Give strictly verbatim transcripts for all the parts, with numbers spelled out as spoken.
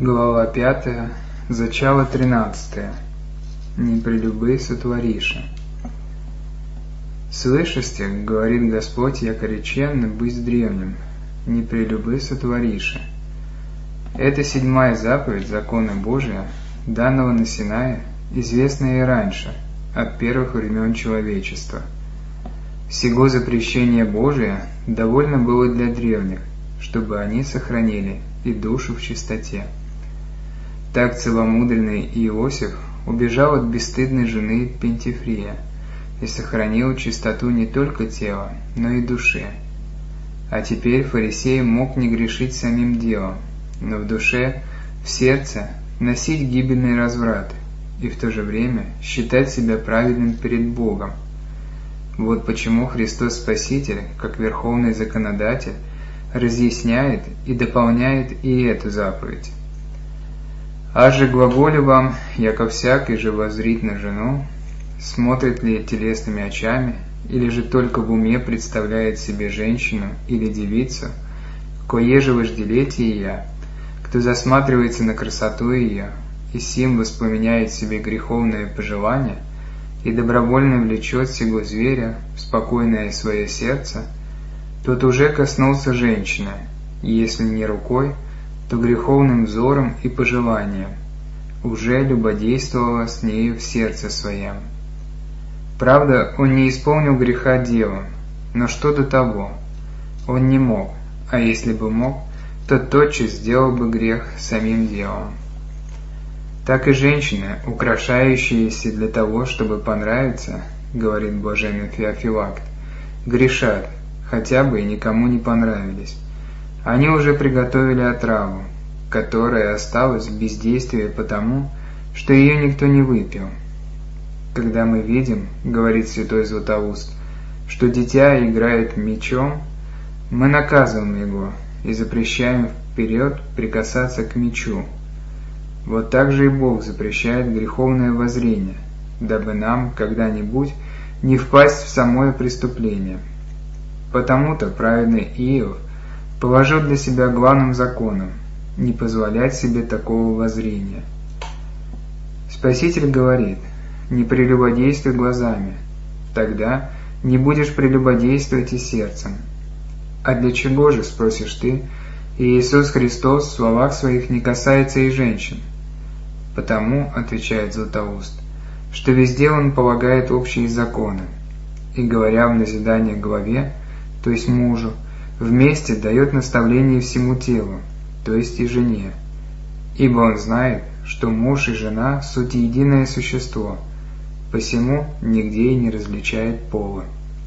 Глава пятая, зачало тринадцатое. Не прелюбы сотворише. «Слышите, — говорит Господь, яко реченно быть древним, не прелюбы сотворише». Это седьмая заповедь закона Божия, данного на Синае, известная и раньше, от первых времен человечества. Сего запрещения Божия довольно было для древних, чтобы они сохранили и душу в чистоте. Так целомудренный Иосиф убежал от бесстыдной жены Пентифрия и сохранил чистоту не только тела, но и души. А теперь фарисей мог не грешить самим делом, но в душе, в сердце носить гибельный разврат и в то же время считать себя праведным перед Богом. Вот почему Христос Спаситель, как верховный законодатель, разъясняет и дополняет и эту заповедь. «Аз же глаголю вам, яко всякий же воззрит на жену, смотрит ли телесными очами, или же только в уме представляет себе женщину или девицу, кое же вожделете ее, кто засматривается на красоту ее, и сим воспламеняет себе греховное пожелание, и добровольно влечет сего зверя в спокойное свое сердце, тот уже коснулся женщины, и если не рукой, то греховным взором и пожеланием, уже любодействовала с нею в сердце своем. Правда, он не исполнил греха делом, но что до того? Он не мог, а если бы мог, то тотчас сделал бы грех самим делом. Так и женщины, украшающиеся для того, чтобы понравиться, говорит блаженный Феофилакт, грешат, хотя бы и никому не понравились. Они уже приготовили отраву, которая осталась в бездействии потому, что ее никто не выпил. Когда мы видим, говорит святой Златоуст, что дитя играет мечом, мы наказываем его и запрещаем вперед прикасаться к мечу. Вот так же и Бог запрещает греховное воззрение, дабы нам когда-нибудь не впасть в самое преступление. Потому-то праведный Иов положил для себя главным законом не позволять себе такого воззрения. Спаситель говорит: не прелюбодействуй глазами, тогда не будешь прелюбодействовать и сердцем. А для чего же, спросишь ты, и Иисус Христос в словах своих не касается и женщин? Потому, отвечает Златоуст, что везде Он полагает общие законы, и, говоря в назидание главе, то есть мужу, вместе дает наставление всему телу, то есть и жене. Ибо он знает, что муж и жена – суть единое существо, посему нигде и не различает пола.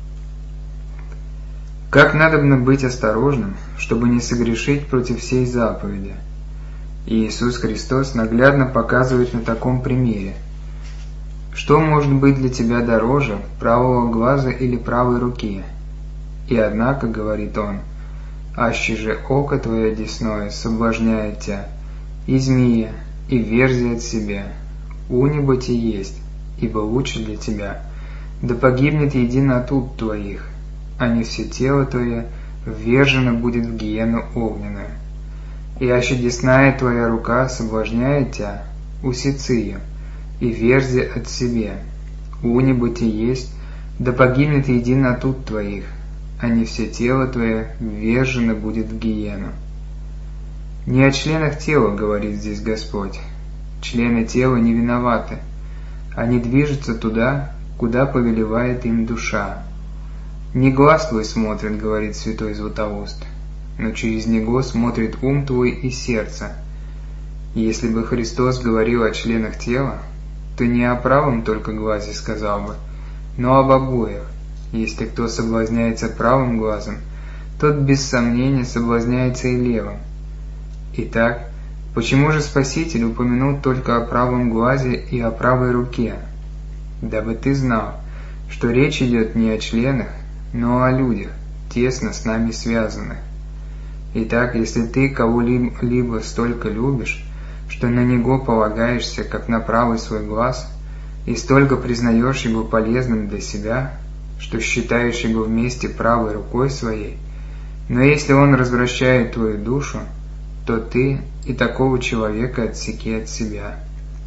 Как надобно быть осторожным, чтобы не согрешить против всей заповеди? И Иисус Христос наглядно показывает на таком примере. Что может быть для тебя дороже правого глаза или правой руки? И однако, говорит Он, аще же око твое десное соблазняет тебя, и змея, и верзи от себя, унебо те есть, ибо лучше для тебя, да погибнет едино от уст твоих, а не все тело твое ввержено будет в гиену огненную. И аще десная твоя рука соблазняет тебя, усецы ее, и верзи от себя, унебо те есть, да погибнет едино от уст твоих, а не все тело твое ввержено будет в гиену. Не о членах тела говорит здесь Господь. Члены тела не виноваты. Они движутся туда, куда повелевает им душа. Не глаз твой смотрит, говорит святой Златоуст, но через него смотрит ум твой и сердце. Если бы Христос говорил о членах тела, то не о правом только глазе сказал бы, но об обоих. Если кто соблазняется правым глазом, тот без сомнения соблазняется и левым. Итак, почему же Спаситель упомянул только о правом глазе и о правой руке? Дабы ты знал, что речь идет не о членах, но о людях, тесно с нами связанных. Итак, если ты кого-либо столько любишь, что на него полагаешься, как на правый свой глаз, и столько признаешь его полезным для себя, что считаешь его вместе правой рукой своей, но если он развращает твою душу, то ты и такого человека отсеки от себя».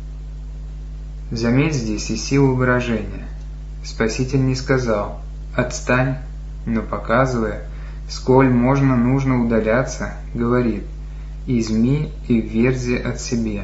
Заметь здесь и силу выражения. Спаситель не сказал «отстань», но, показывая, сколь можно нужно удаляться, говорит «изми и вверзи от себе».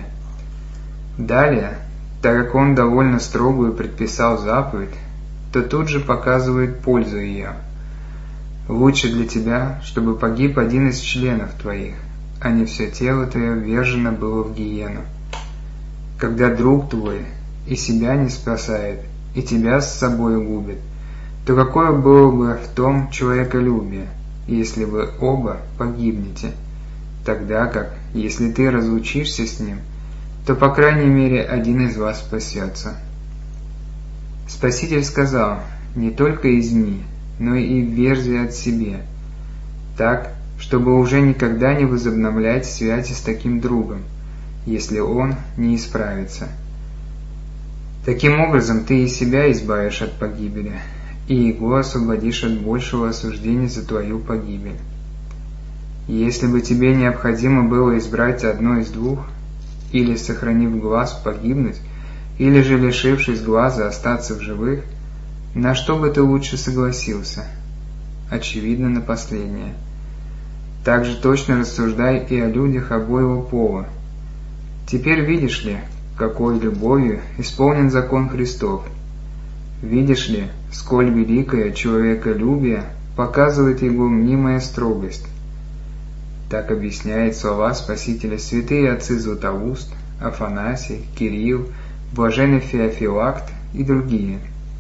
Далее, так как он довольно строгую предписал заповедь, то тут же показывает пользу ее. «Лучше для тебя, чтобы погиб один из членов твоих, а не все тело твое ввержено было в гиену. Когда друг твой и себя не спасает, и тебя с собой губит, то какое было бы в том человеколюбие, если вы оба погибнете, тогда как, если ты разлучишься с ним, то, по крайней мере, один из вас спасется». Спаситель сказал не только изми, но и вверзи от себе, так, чтобы уже никогда не возобновлять связи с таким другом, если он не исправится. Таким образом, ты и себя избавишь от погибели, и его освободишь от большего осуждения за твою погибель. Если бы тебе необходимо было избрать одно из двух, или, сохранив глаз, погибнуть, или же, лишившись глаза, остаться в живых, на что бы ты лучше согласился? Очевидно, на последнее. Также точно рассуждай и о людях обоего пола. Теперь видишь ли, какой любовью исполнен закон Христов? Видишь ли, сколь великое человеколюбие показывает его мнимая строгость? Так объясняет слова Спасителя святые отцы Златоуст, Афанасий, Кирилл, блаженный Феофилакт и другие.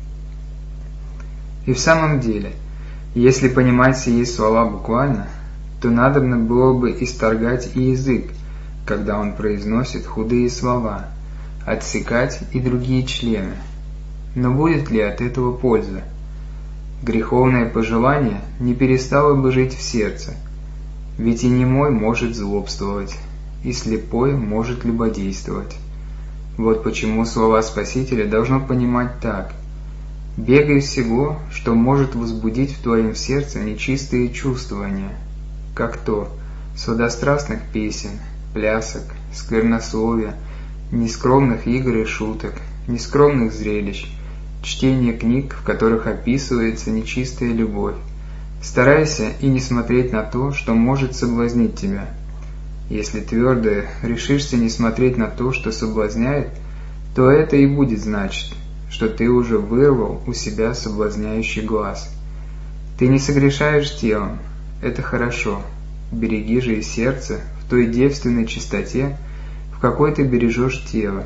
И в самом деле, если понимать сие слова буквально, то надобно было бы исторгать и язык, когда он произносит худые слова, отсекать и другие члены. Но будет ли от этого польза? Греховное пожелание не перестало бы жить в сердце, ведь и немой может злобствовать, и слепой может любодействовать. Вот почему слова Спасителя должно понимать так: «Бегай всего, что может возбудить в твоем сердце нечистые чувствования, как то сладострастных песен, плясок, сквернословия, нескромных игр и шуток, нескромных зрелищ, чтение книг, в которых описывается нечистая любовь. Старайся и не смотреть на то, что может соблазнить тебя. Если твердо решишься не смотреть на то, что соблазняет, то это и будет значить, что ты уже вырвал у себя соблазняющий глаз. Ты не согрешаешь телом, это хорошо, береги же и сердце в той девственной чистоте, в какой ты бережешь тело».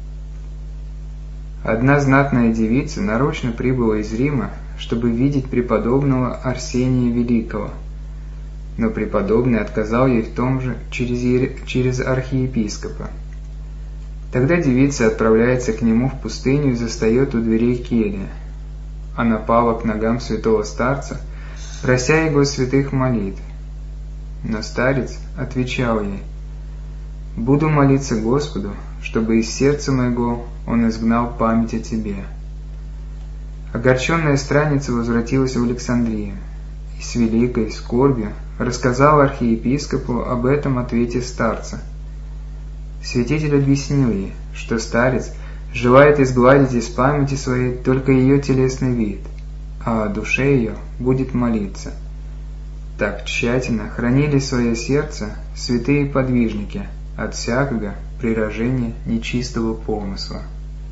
Одна знатная девица нарочно прибыла из Рима, чтобы видеть преподобного Арсения Великого, но преподобный отказал ей в том же через, через архиепископа. Тогда девица отправляется к нему в пустыню и застает у дверей кельи. Она пала к ногам святого старца, прося его святых молитв. Но старец отвечал ей: «Буду молиться Господу, чтобы из сердца моего Он изгнал память о тебе». Огорченная странница возвратилась в Александрию и с великой скорбью рассказала архиепископу об этом ответе старца. Святитель объяснил ей, что старец желает изгладить из памяти своей только ее телесный вид, а о душе ее будет молиться. Так тщательно хранили свое сердце святые подвижники от всякого прирожения нечистого помысла.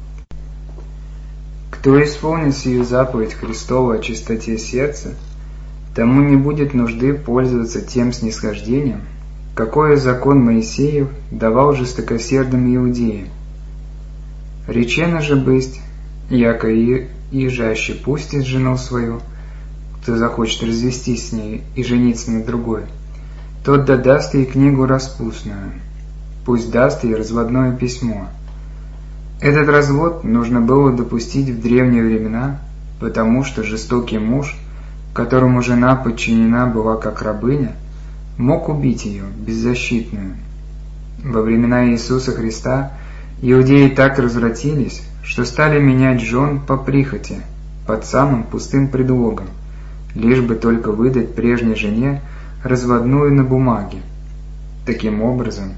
Кто исполнит сию заповедь Христову о чистоте сердца, тому не будет нужды пользоваться тем снисхождением, какое закон Моисеев давал жестокосердным иудеям. Речено же бысть, яко и, и жаще пустит жену свою, кто захочет развестись с ней и жениться на другой, тот да даст ей книгу распустную, пусть даст ей разводное письмо. Этот развод нужно было допустить в древние времена, потому что жестокий муж, которому жена подчинена была как рабыня, мог убить ее, беззащитную. Во времена Иисуса Христа иудеи так развратились, что стали менять жен по прихоти, под самым пустым предлогом, лишь бы только выдать прежней жене разводную на бумаге. Таким образом,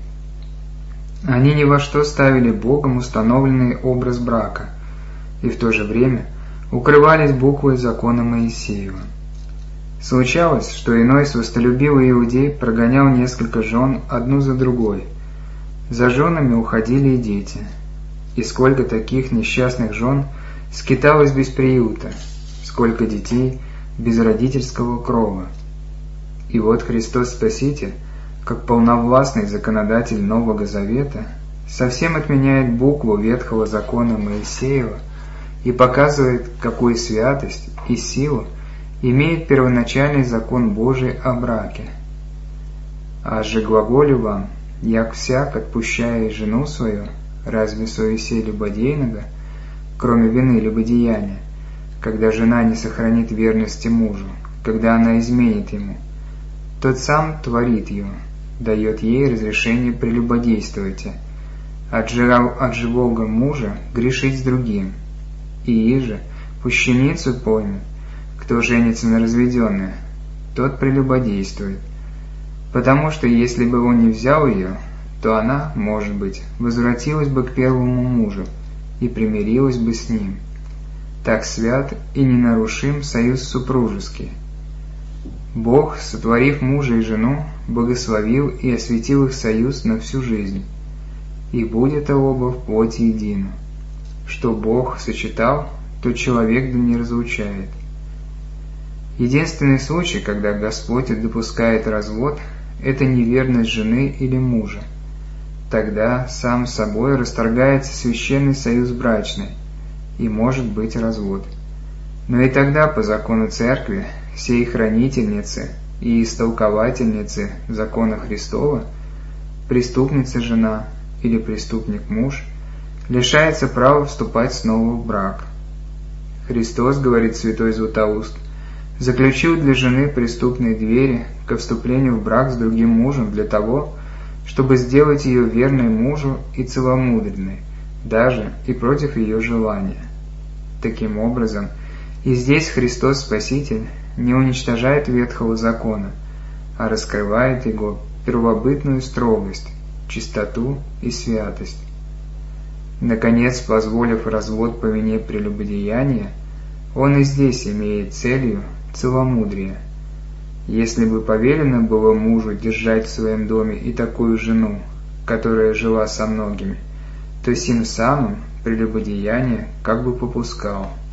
они ни во что ставили Богом установленный образ брака и в то же время укрывались буквой закона Моисеева. Случалось, что иной свостолюбивый иудей прогонял несколько жен одну за другой. За женами уходили и дети. И сколько таких несчастных жен скиталось без приюта, сколько детей без родительского крова. И вот Христос Спаситель, как полновластный законодатель Нового Завета, совсем отменяет букву Ветхого закона Моисеева и показывает, какую святость и силу имеет первоначальный закон Божий о браке. «Аж же глаголю вам, як всяк, отпущая жену свою, разве совесе любодейного, кроме вины любодеяния, когда жена не сохранит верности мужу, когда она изменит ему, тот сам творит его, дает ей разрешение прелюбодействовать, от живого мужа грешить с другим, и иже пущеницу поймет, кто женится на разведенной, тот прелюбодействует, потому что если бы он не взял ее, то она, может быть, возвратилась бы к первому мужу и примирилась бы с ним. Так свят и ненарушим союз супружеский. Бог, сотворив мужа и жену, благословил и осветил их союз на всю жизнь, и будет оба в плоти едино. Что Бог сочетал, то человек да не разлучает. Единственный случай, когда Господь допускает развод, это неверность жены или мужа. Тогда сам собой расторгается священный союз брачный, и может быть развод. Но и тогда, по закону Церкви, сей хранительницы и истолковательницы закона Христова, преступница жена или преступник муж, лишается права вступать снова в брак. Христос, говорит святой Златоуст, заключил для жены преступные двери ко вступлению в брак с другим мужем для того, чтобы сделать ее верной мужу и целомудренной, даже и против ее желания. Таким образом, и здесь Христос Спаситель не уничтожает Ветхого закона, а раскрывает его первобытную строгость, чистоту и святость. Наконец, позволив развод по вине прелюбодеяния, он и здесь имеет целью целомудрие. Если бы повелено было мужу держать в своем доме и такую жену, которая жила со многими, то сим самым прелюбодеяние как бы попускал.